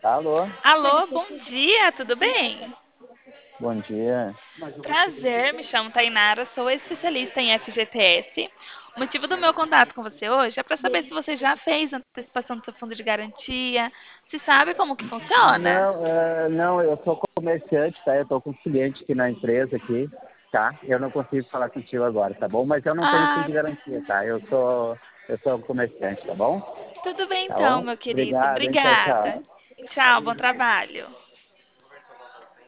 Alô, Alô, bom dia, tudo bem? bom dia. Prazer, me chamo Tainara, sou especialista em FGTS. O motivo do meu contato com você hoje é para saber se você já fez antecipação do seu fundo de garantia, se sabe como que funciona. Não, não, eu sou comerciante, tá? Eu tô com um cliente aqui na empresa aqui, tá? Eu não consigo falar contigo agora, tá bom? Mas eu não tenho fundo Ah, de garantia, tá? Eu sou comerciante, tá bom? tudo bem Tá então, bom? meu querido. Obrigado, hein? Tchau, Obrigada. tchau. Tchau, bom trabalho.